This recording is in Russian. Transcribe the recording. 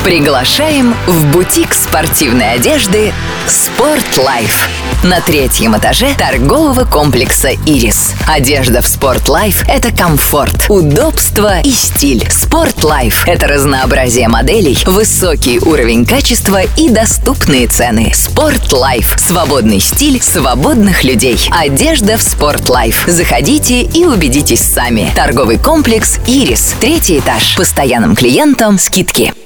Приглашаем в бутик спортивной одежды Sport Life на 3-м этаже торгового комплекса «Ирис». Одежда в Sport Life – это комфорт, удобство и стиль. Sport Life – это разнообразие моделей, высокий уровень качества и доступные цены. Sport Life – свободный стиль свободных людей. Одежда в Sport Life. Заходите и убедитесь сами. Торговый комплекс «Ирис», 3-й этаж. Постоянным клиентам скидки.